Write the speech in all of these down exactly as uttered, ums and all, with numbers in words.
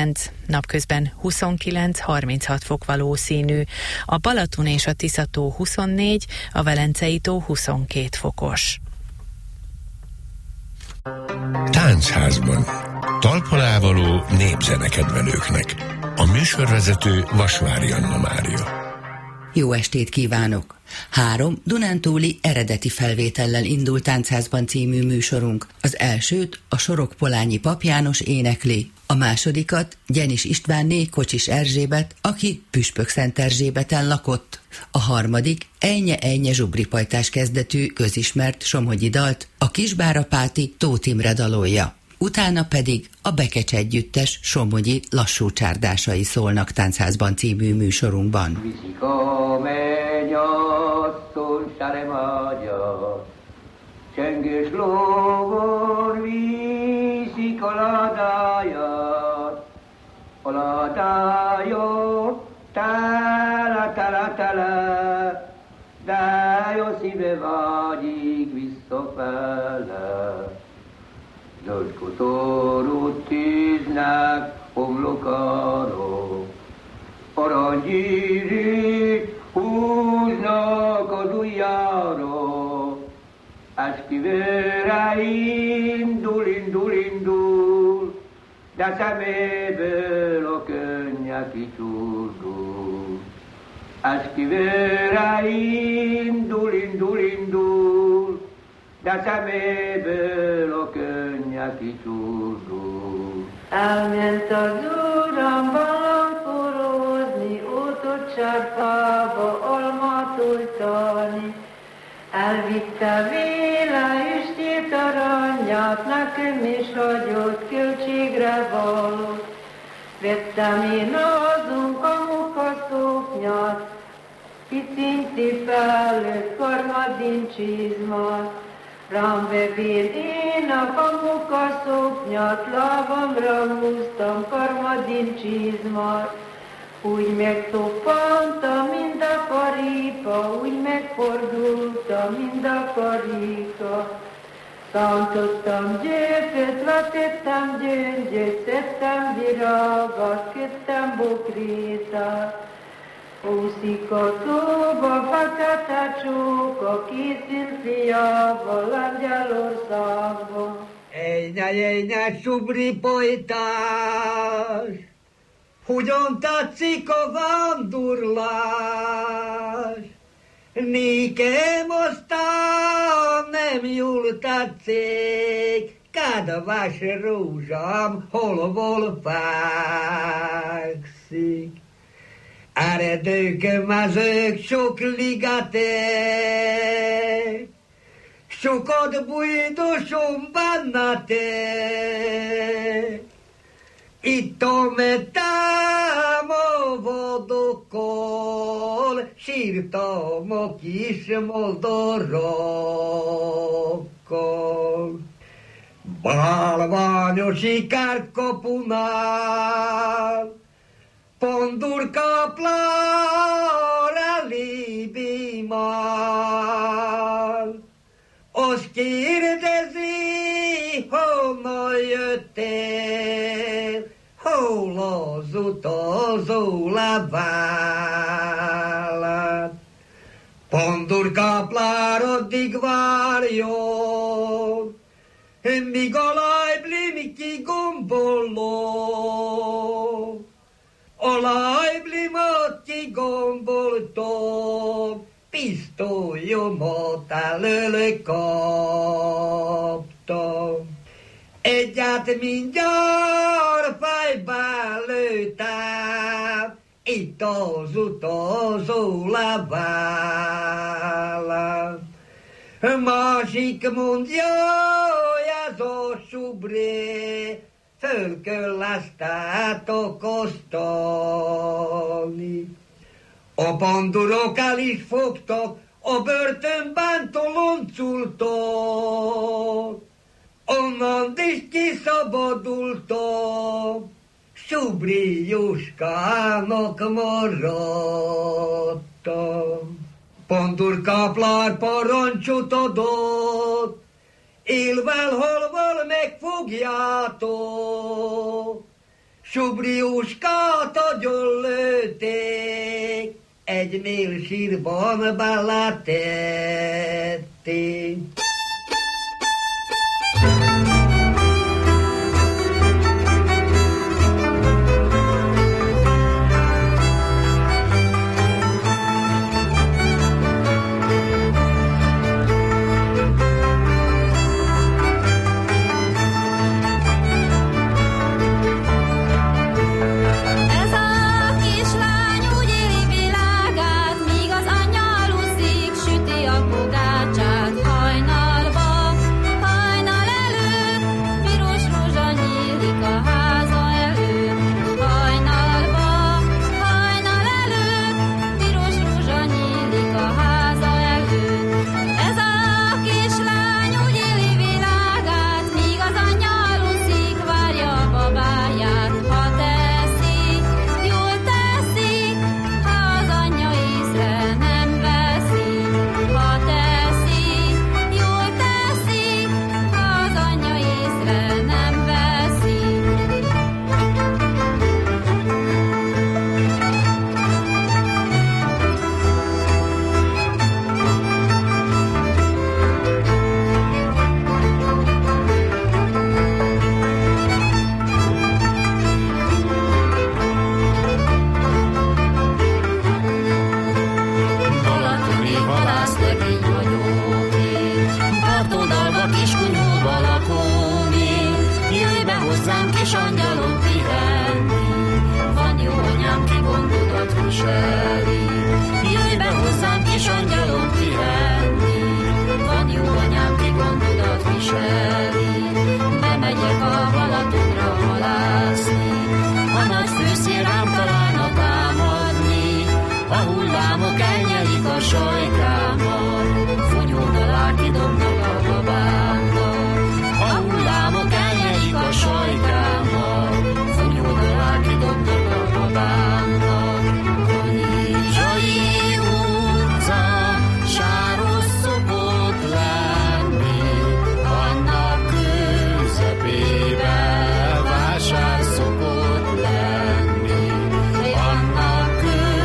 tizenkilenc, napközben huszonkilenc-harminchat fok valószínű, a Balaton és a Tisza-tó huszonnégy, a Velencei-tó huszonkét fokos. Táncházban. Talpalá való népzenekedvelőknek. A műsorvezető Vasvári Anna Mária. Jó estét kívánok! Három dunántúli eredeti felvétellel indult Táncházban című műsorunk. Az elsőt a Sorokpolányi Pap János énekli, a másodikat Gyenis Istvánné Kocsis Erzsébet, aki Püspökszent Erzsébeten lakott. A harmadik Ejnye-ejnye zsubripajtás kezdetű közismert somogyi dalt a Kisbárapáti Tóth Imre dalolja. Utána pedig a Bekecs együttes somogyi lassú csárdásai szólnak Táncházban című műsorunkban. Viszika mennyasszony, sáre magyar, csengős lógor viszik a ladáját, a ladáját, tele, tele, tele, de jó szíve vágyik visszafele. Zöld kotorút tűznek homlokára, aranygyűrűt húznak az ujjára, esküvőre indul, indul, indul, de szeméből a könnyek kicsúrdul. Esküvőre indul, indul, indul, de szeméből a könnyek kicsúrdul. Elment az uram balandforozni, ótot sárkába almát ojtani. Elvitte véle üstét aranyát, nekem is hagyott költségre való. Vettem én azon a munkaszoknyát, picinti felőtt karmadin csizmát. Rám vevén én a kamuka szoknyat, lábamra húztam karmadin csizmát. Úgy megtoppantam, mint a karipa, úgy megfordultam, mint a karika. Szántottam gyököt, vetettem gyöngyöt, szedtem virágat, köttem bokrétát. Úszik a tóba, fekete csóka, készül fiával Lengyelországban. Ejnye, ejnye, zsubripajtás, hogyan tetszik a vándorlás? Nékem aztán nem jól tetszik, kedves rózsám, hol-hol fekszik. Eredők, mezők, sok ligetek, sokat bújdosom bennetek. Itt a mentem a vadokkal, sírtam a kis madarakkal. Bálványos ikár kapunál, Pandurka plára libimál. Azt kérdezi, honnan jöttél, hol az utazó leveled. Pandurka plára addig várjon, míg a lájblim kigombolom. A lájblimat kigomboltom, pisztolyomat elől kaptam. Egyet mindjárt fejbe lőttem, itt az utazó levelem. Másik mondja, ez a subré, föl kell ezt akasztani. A pandurok el is fogtak, a börtönben toloncoltak. Onnan is kiszabadultak, Subri Jóskának maradtam. Pandurkáplár parancsot adott, élvel halval megfogjátok, Subriuskát agyonlőtték, egy mélsírban beletették.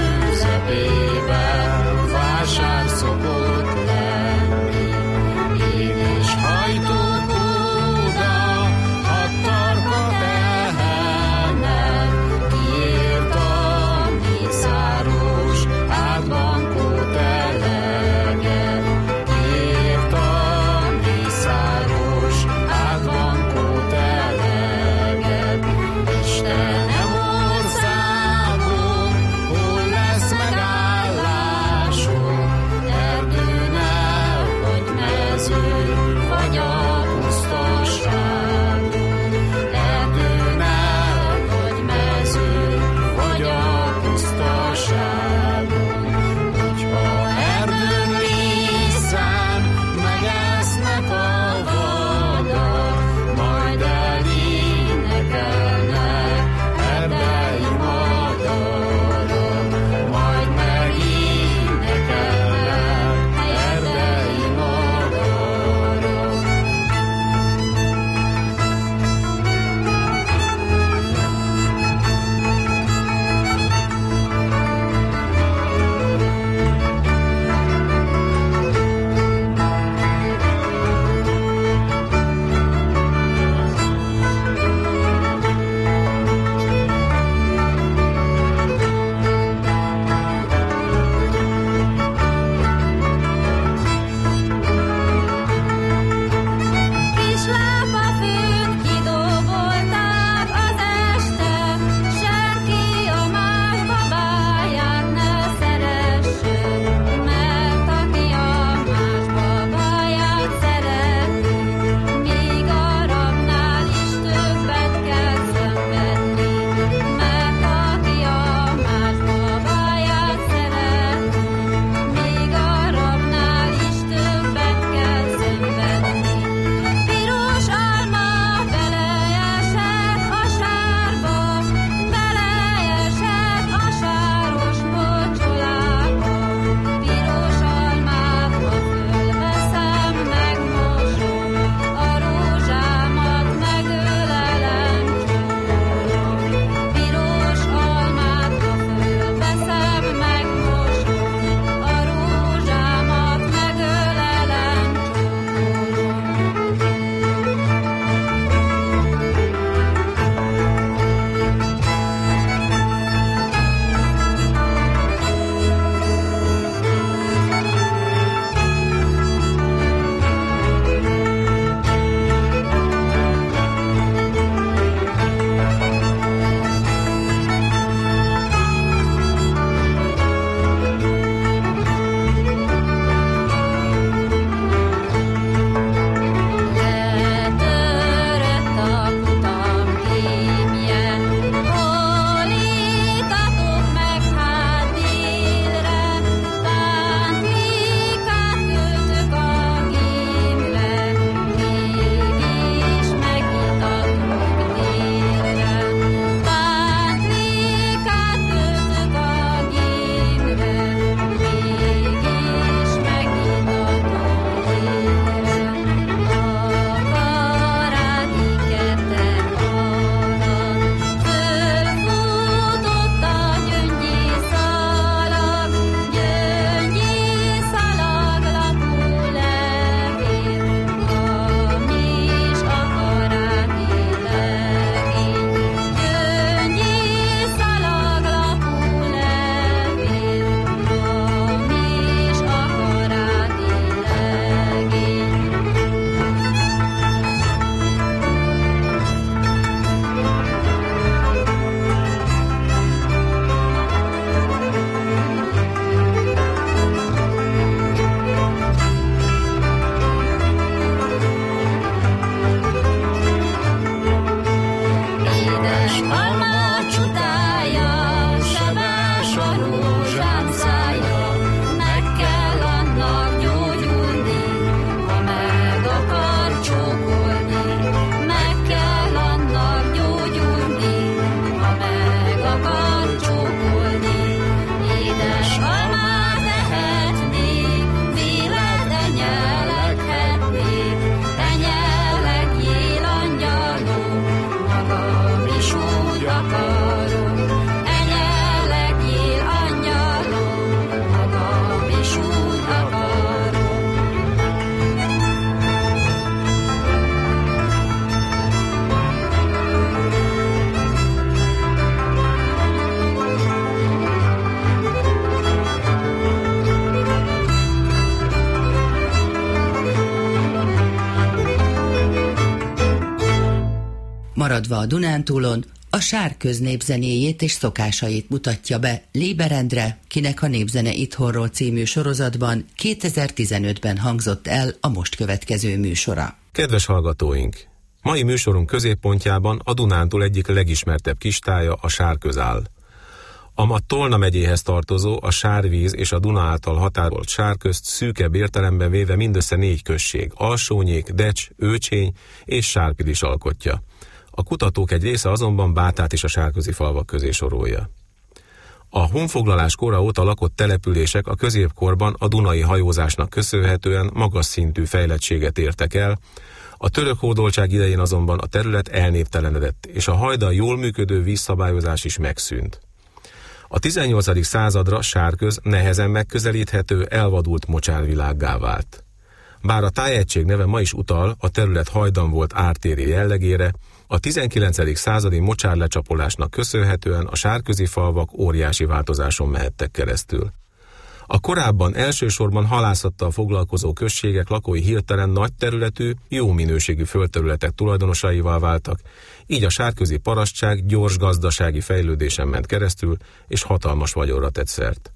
Vásár szokott lenni, Maradva a Dunántúlon, a Sárköz népzenéjét és szokásait mutatja be Léber Endre, kinek a Népzene itthonról című sorozatban kétezer-tizenötben hangzott el a most következő műsora. Kedves hallgatóink! Mai műsorunk középpontjában a Dunántúl egyik legismertebb kistája, a Sárköz áll. A ma Tolna megyéhez tartozó, a Sárvíz és a Duna által határolt Sárközt szűkebb értelemben véve mindössze négy község, Alsónyék, Decs, Őcsény és Sárpilis alkotja. A kutatók egy része azonban Bátát is a sárközi falvak közé sorolja. A honfoglalás kora óta lakott települések a középkorban a dunai hajózásnak köszönhetően magas szintű fejlettséget értek el, a török hódoltság idején azonban a terület elnéptelenedett, és a hajdan jól működő vízszabályozás is megszűnt. A tizennyolcadik századra Sárköz nehezen megközelíthető, elvadult mocsárvilággá vált. Bár a tájegység neve ma is utal a terület hajdan volt ártéri jellegére, a tizenkilencedik századi mocsárlecsapolásnak köszönhetően a sárközi falvak óriási változáson mehettek keresztül. A korábban elsősorban halászattal foglalkozó községek lakói hirtelen nagy területű, jó minőségű földterületek tulajdonosaival váltak, így a sárközi parasztság gyors gazdasági fejlődésen ment keresztül, és hatalmas vagyonra tett szert.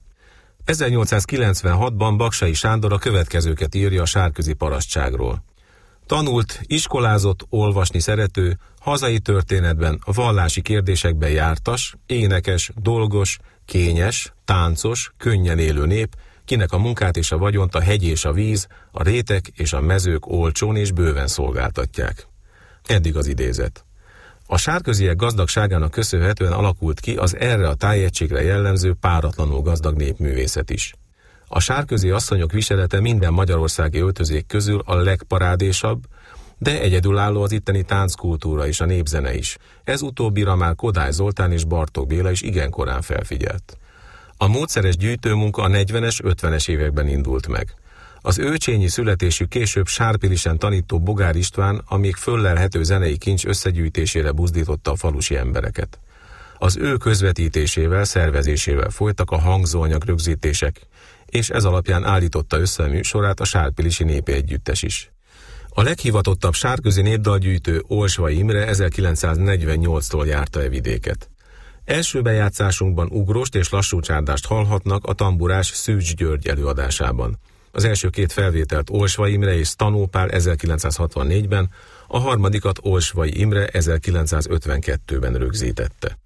ezernyolcszázkilencvenhatban Baksay Sándor a következőket írja a sárközi parasztságról. Tanult, iskolázott, olvasni szerető, hazai történetben, vallási kérdésekben jártas, énekes, dolgos, kényes, táncos, könnyen élő nép, kinek a munkát és a vagyont a hegy és a víz, a rétek és a mezők olcsón és bőven szolgáltatják. Eddig az idézet. A sárköziek gazdagságának köszönhetően alakult ki az erre a tájegységre jellemző páratlanul gazdag népművészet is. A sárközi asszonyok viselete minden magyarországi öltözék közül a legparádésabb, de egyedülálló az itteni tánckultúra és a népzene is. Ez utóbbira már Kodály Zoltán és Bartók Béla is igen korán felfigyelt. A módszeres gyűjtőmunka a negyvenes, ötvenes években indult meg. Az őcsényi születésű, később Sárpilisen tanító Bogár István a még föllelhető zenei kincs összegyűjtésére buzdította a falusi embereket. Az ő közvetítésével, szervezésével folytak a hangzóanyag rögzítések, és ez alapján állította össze a műsorát a Sárpilisi Népi Együttes is. A leghivatottabb sárközi népdalgyűjtő Olsvay Imre ezerkilencszáznegyvennyolctól járta e vidéket. Első bejátszásunkban ugrost és lassú csárdást hallhatnak a tamburás Szűcs György előadásában. Az első két felvételt Olsvay Imre és Stanó Pál ezerkilencszázhatvannégyben, a harmadikat Olsvay Imre ezerkilencszázötvenkettőben rögzítette.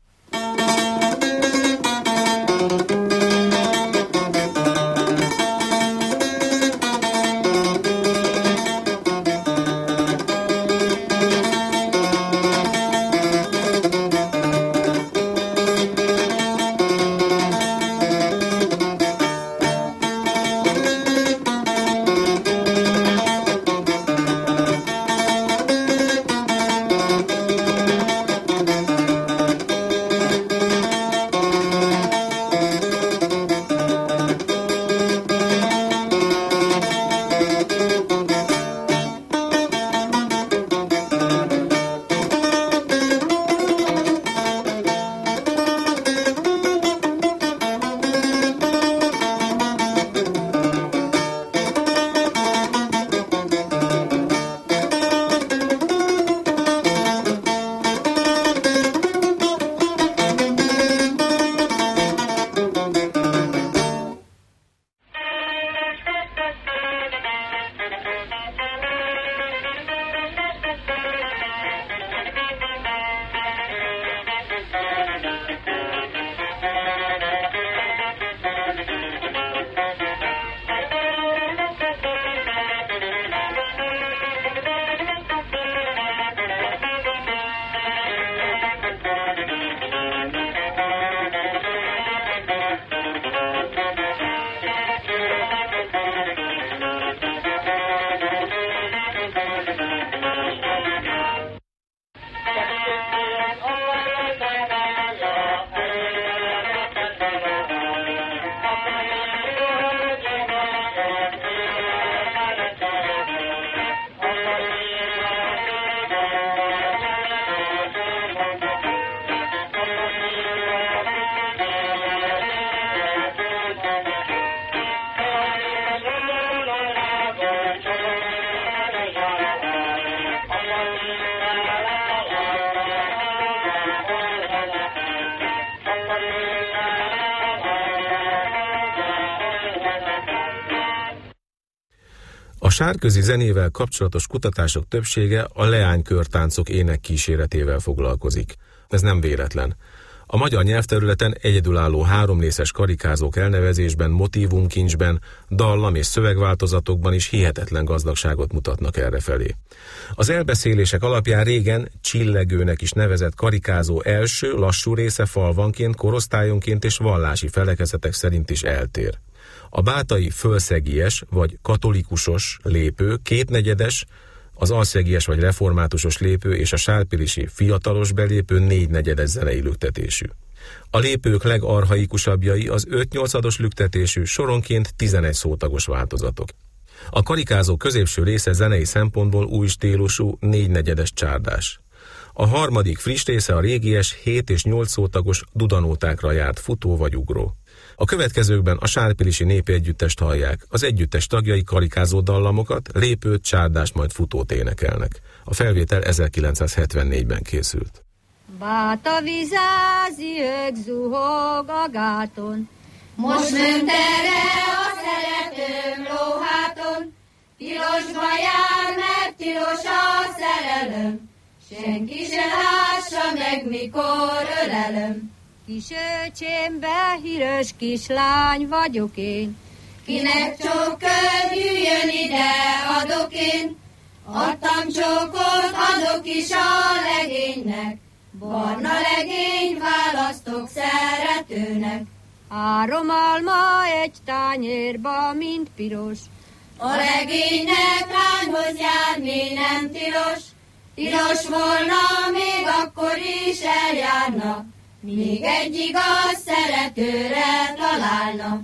sárközi zenével kapcsolatos kutatások többsége a leánykörtáncok ének kíséretével foglalkozik. Ez nem véletlen. A magyar nyelvterületen egyedülálló háromrészes karikázók elnevezésben, motívumkincsben, dallam és szövegváltozatokban is hihetetlen gazdagságot mutatnak errefelé. Az elbeszélések alapján régen csillegőnek is nevezett karikázó első, lassú része falvanként, korosztályonként és vallási felekezetek szerint is eltér. A bátai fölszegies vagy katolikusos lépő kétnegyedes, az alszegies vagy reformátusos lépő és a sárpilisi fiatalos belépő négynegyedes zenei lüktetésű. A lépők legarchaikusabbjai az öt-nyolcados lüktetésű, soronként tizenegy szótagos változatok. A karikázó középső része zenei szempontból új stílusú, négynegyedes csárdás. A harmadik friss része a régies, hét és nyolc szótagos dudanótákra járt futó vagy ugró. A következőkben a sárpilisi népi együttest hallják, az együttes tagjai karikázó dallamokat, lépőt, csárdást, majd futót énekelnek. A felvétel ezerkilencszázhetvennégyben készült. Báta vizázi, ők zuhog a gáton, most ment erre a szeretőm lóháton, tilosba jár, mert tilos a szerelem, senki se lássa meg, mikor ölelem. Kis öcsémbe híres kislány vagyok én, kinek csók jöjjön ide adok én, adtam csókot, adok is a legénynek, barna legény választok szeretőnek. Három alma egy tányérba, mint piros, a legénynek lányhoz járni nem tilos, tilos volna, még akkor is eljárna, még egy igaz szeretőre találna.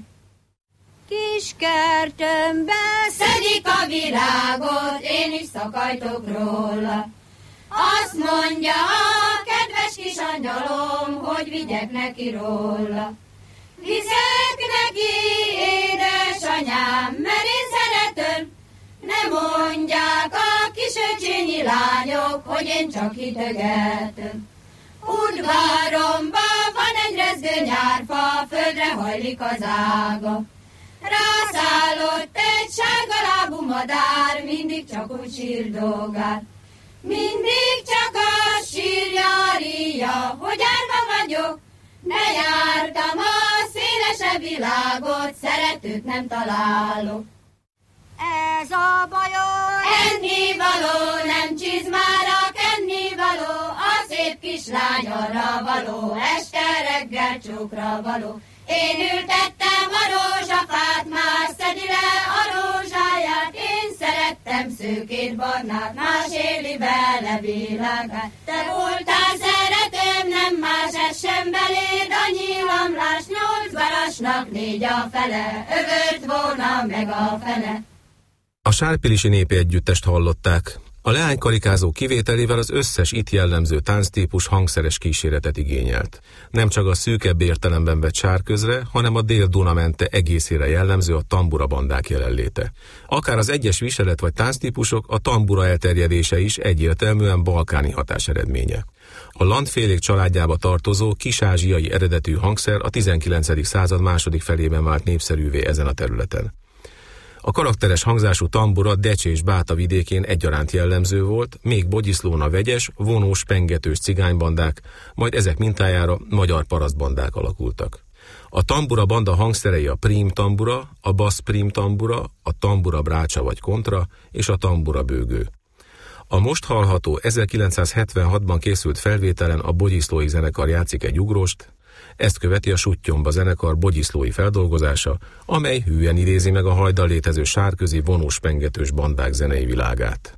Kis kertömbe szedik a virágot, én is szakajtok róla. Azt mondja a kedves kis angyalom, hogy vigyek neki róla. Vizek neki, édesanyám, mert én szeretem, ne mondják a kis öcsényi lányok, hogy én csak hitegetem. Udvaromba van egy rezgő nyárfa, földre hajlik az ága. Rászállott egy sárgalábú madár, mindig csak úgy sírdogál. Mindig csak a sírja, ríja, hogy árva vagyok, ne jártam a szélesebb világot, szeretőt nem találok. Ez a bajom, ennivaló, nem csizmára kennivaló, a szép kislány arra való, este reggel csókra való. Én ültettem a rózsafát, más szedi le a rózsáját, én szerettem szőkét barnát, más éli bele világát. Te voltál szeretőm, nem más essen beléd, a nyílamlás nyolc varasnak négy a fele, övölt volna meg a fene. A sárpilisi népi együttest hallották. A leánykarikázó kivételével az összes itt jellemző tánctípus hangszeres kíséretet igényelt. Nem csak a szűkebb értelemben vett sárközre, hanem a Dél-Duna-mente egészére jellemző a tamburabandák jelenléte. Akár az egyes viselet vagy tánctípusok, a tambura elterjedése is egyértelműen balkáni hatás eredménye. A landfélék családjába tartozó kis-ázsiai eredetű hangszer a tizenkilencedik század második felében vált népszerűvé ezen a területen. A karakteres hangzású tambura Decs és Báta vidékén egyaránt jellemző volt, még Bogyiszlón a vegyes, vonós, pengetős cigánybandák, majd ezek mintájára magyar parasztbandák alakultak. A tambura banda hangszerei a prím tambura, a basz prím tambura, a tambura brácsa vagy kontra és a tambura bőgő. A most hallható ezerkilencszázhetvenhatban készült felvételen a Bogyiszlói zenekar játszik egy ugróst, ezt követi a Suttyomba zenekar bogyiszlói feldolgozása, amely hűen idézi meg a hajdan létező sárközi vonós pengetős bandák zenei világát.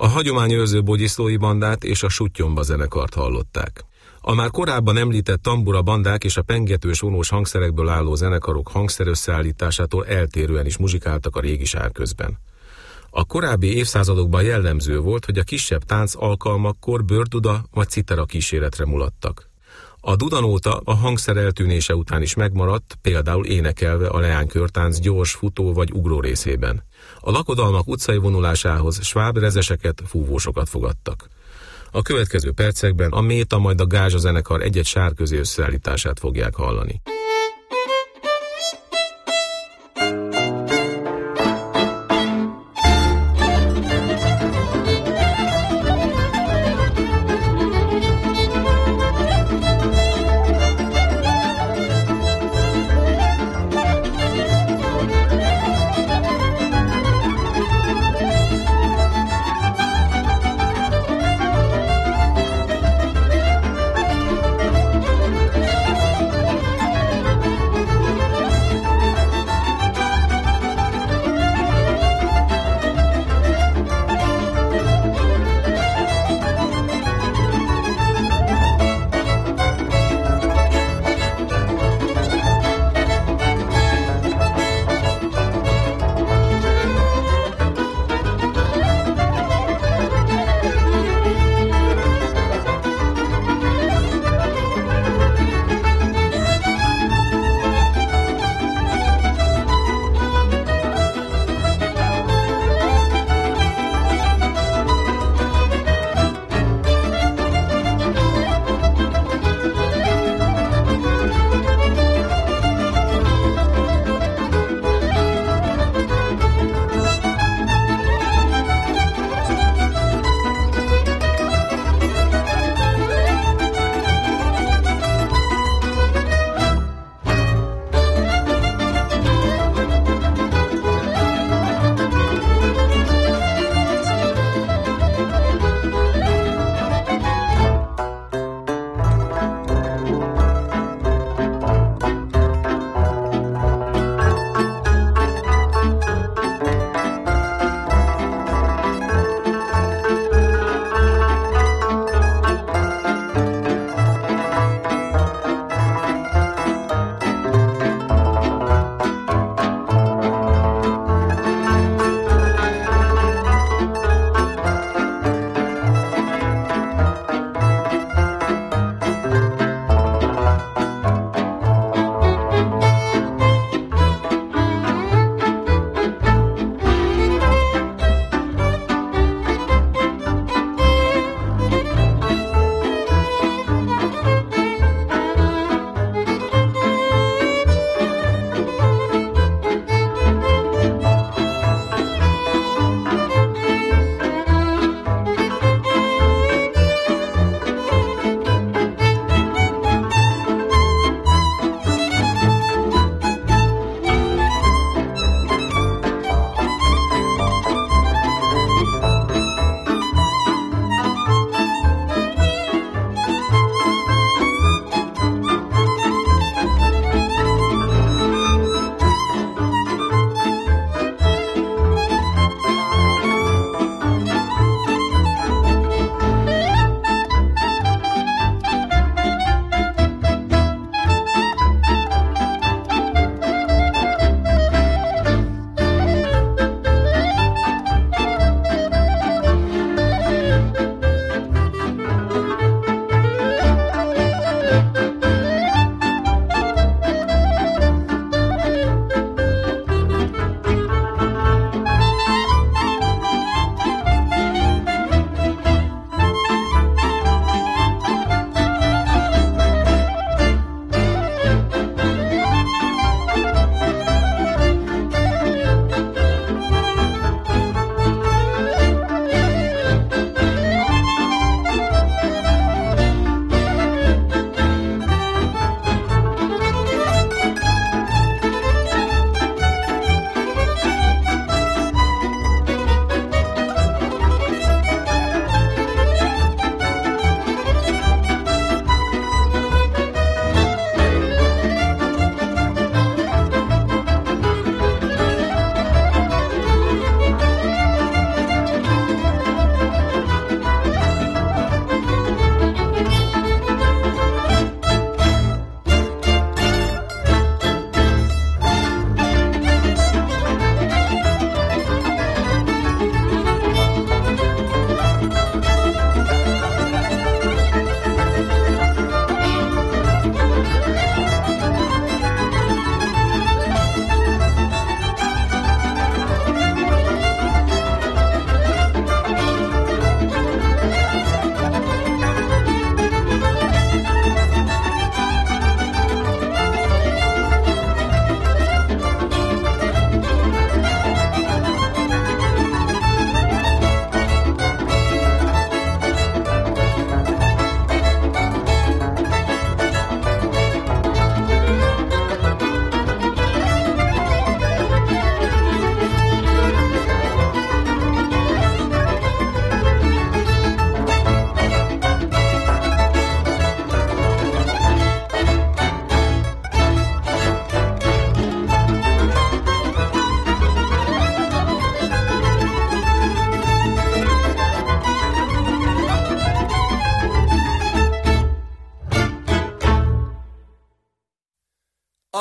A hagyományőrző Bogyiszlói bandát és a Suttyomba zenekart hallották. A már korábban említett tambura bandák és a pengetős vonós hangszerekből álló zenekarok hangszerösszeállításától eltérően is muzsikáltak a régi Sárközben. A korábbi évszázadokban jellemző volt, hogy a kisebb tánc alkalmakkor bőrduda vagy citera kíséretre mulattak. A dudanóta a hangszer eltűnése után is megmaradt, például énekelve a leánykörtánc gyors, futó vagy ugró részében. A lakodalmak utcai vonulásához sváb rezeseket, fúvósokat fogadtak. A következő percekben a Méta majd a Gázsa zenekar egy-egy sárközi összeállítását fogják hallani.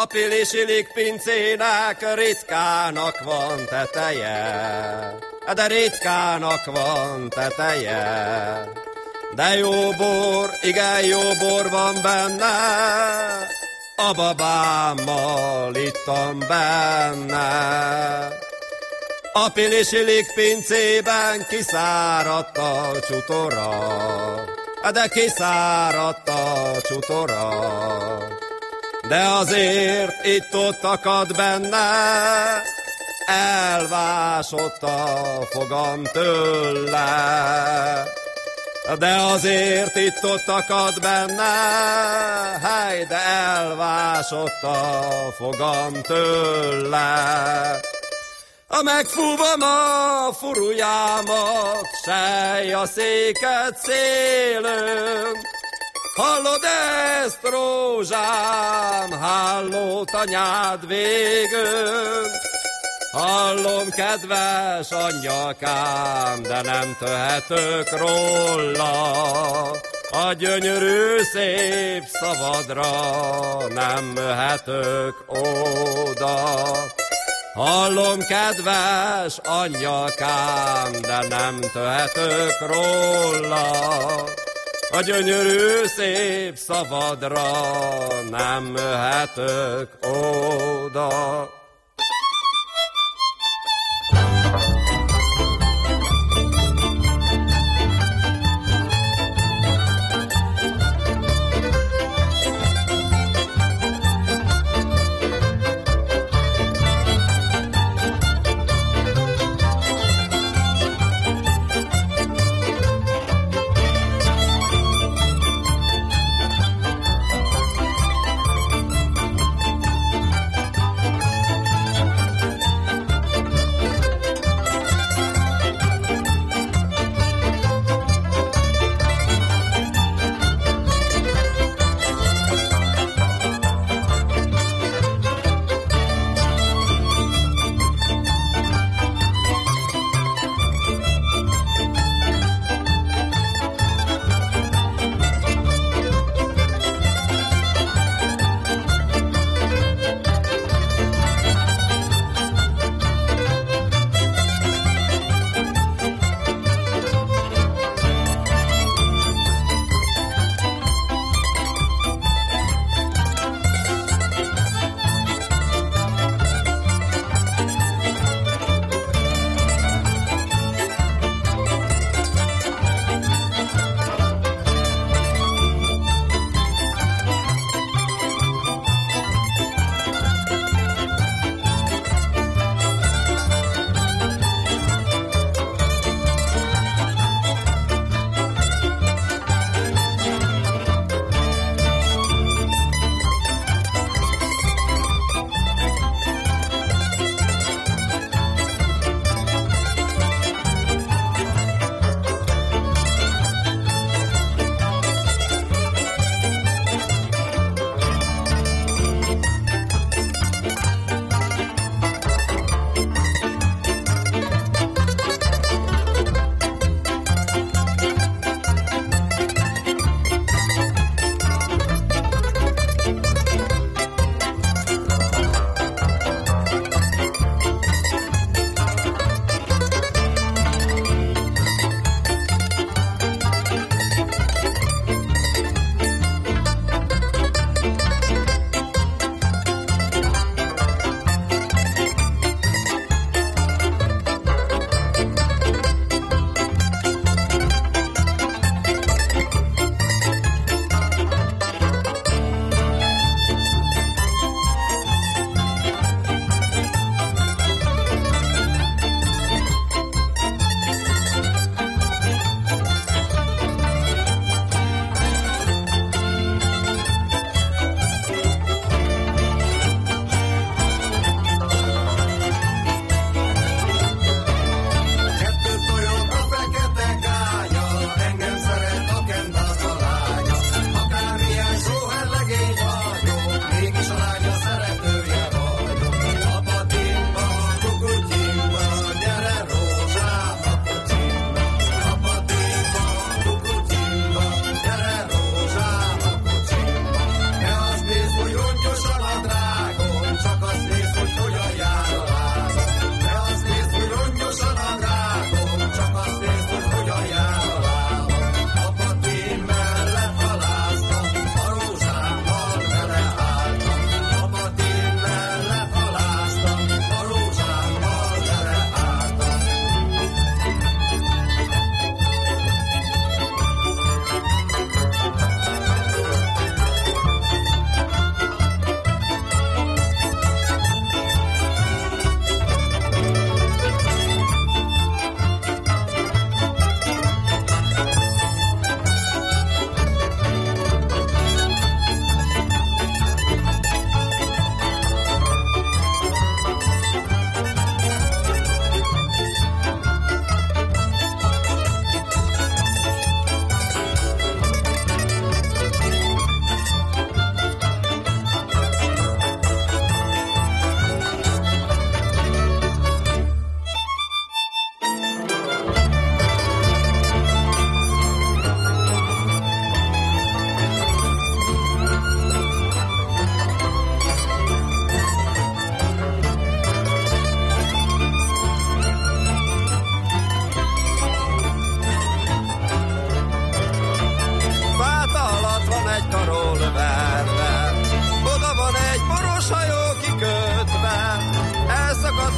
A pilisilik pincének ritkának van teteje, de ritkának van teteje. De jó bor, igen jó bor van benne, a babámmal ittam benne. A pilisilik pincében kiszáradt a csutora, de kiszáradt a csutora. De azért itt-ott akad benne, elvásott a fogam tőle. De azért itt-ott akad benne, hely, de elvásott a fogam tőle. A megfúvom a furujámat, sej a széket szélön. Hallod ezt, rózsám, hallott anyád végön. Hallom, kedves anyjakám, de nem tehetök róla. A gyönyörű szép szavadra nem mehetök oda. Hallom, kedves anyjakám, de nem tehetök róla. A gyönyörű szép szavadra nem mehetök oda.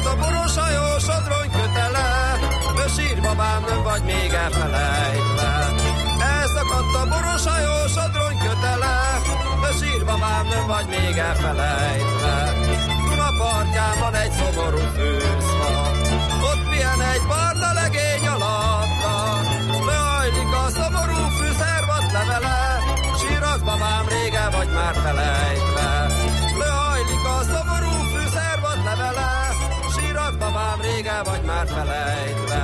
Elszakadt a boros hajó sodrony kötele, de sírbabám nem vagy még elfelejtve. Elszakadt a boros hajó sodrony kötele, de sírbabám nem vagy még elfelejtve. Duna partján van egy szomorú fűszfa, ott pihen egy barna legény alatta. Lehajlik a szomorú fűszervat levele, sírak babám régen vagy már felejtve. Lehajlik a szomorú fűszervat levele, sírak babám régen vagy már felejtve.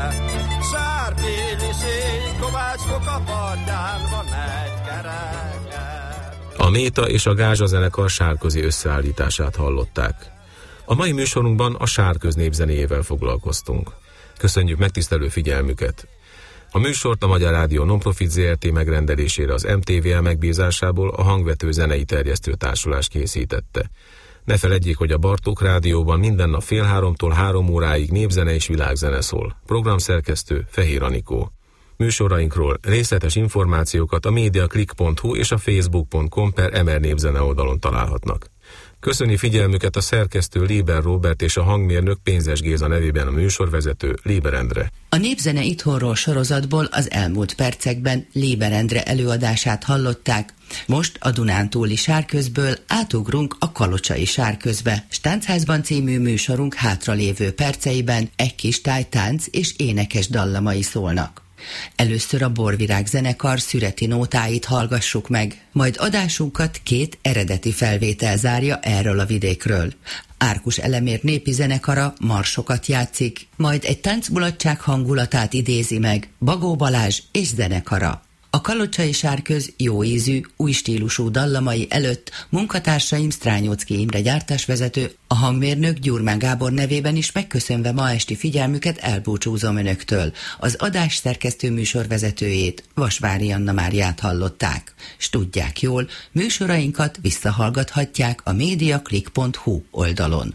Sárpilliség, Kovács foka partján van egy kereke. A Méta és a Gázsa zenekar sárközi összeállítását hallották. A mai műsorunkban a sárköz népzenéjével foglalkoztunk. Köszönjük megtisztelő figyelmüket! A műsort a Magyar Rádió Nonprofit zé er té megrendelésére az em té vé el megbízásából a Hangvető Zenei Terjesztő Társulás készítette. Ne feledjék, hogy a Bartók Rádióban minden nap fél háromtól három óráig népzene és világzene szól. Programszerkesztő Fehér Anikó. Műsorainkról részletes információkat a mediaclick pont hu és a facebook pont com per emer népzene oldalon találhatnak. Köszöni figyelmüket a szerkesztő Léber Róbert és a hangmérnök Pénzes Géza nevében a műsorvezető Léber Endre. A Népzene itthonról sorozatból az elmúlt percekben Léber Endre előadását hallották. Most a Dunántúli sárközből átugrunk a Kalocsai sárközbe. Stáncházban című műsorunk hátralévő perceiben egy kis tájtánc és énekes dallamai szólnak. Először a Borvirág zenekar szüreti nótáit hallgassuk meg, majd adásunkat két eredeti felvétel zárja erről a vidékről. Árkus Elemér népi zenekara marsokat játszik, majd egy táncmulatság hangulatát idézi meg Bagó Balázs és zenekara. A Kalocsai sárköz jó ízű, új stílusú dallamai előtt munkatársaim Strányóczky Imre gyártásvezető, a hangmérnök Gyurmán Gábor nevében is megköszönve ma esti figyelmüket elbúcsúzom önöktől. Az adás szerkesztő műsorvezetőjét, Vasvári Anna Máriát hallották. S tudják jól, műsorainkat visszahallgathatják a mediaclick pont hu oldalon.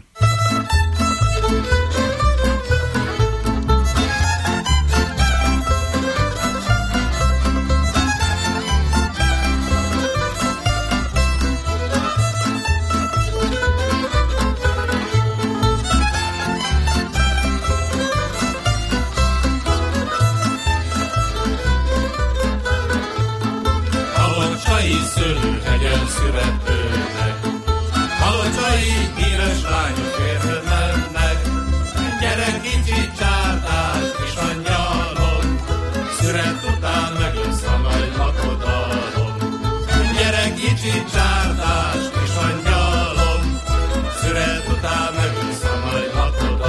Szőlőhegyen születőnek, kalocsai híres lányok férhez mennek. Gyere kicsi csárdás és angyalom, szüret után meg lesz a nagy lakodalom. Gyere kicsi csárdás és angyalom, szüret után meg lesz a nagy lakodalom.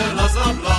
föl az ablak.